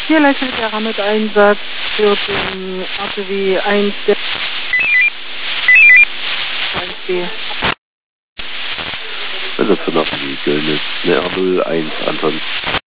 Hier leistet der Rammet-Einsatz für den APW 1 der 1B. Also für nach die Göllnitz, eine R01 Anton.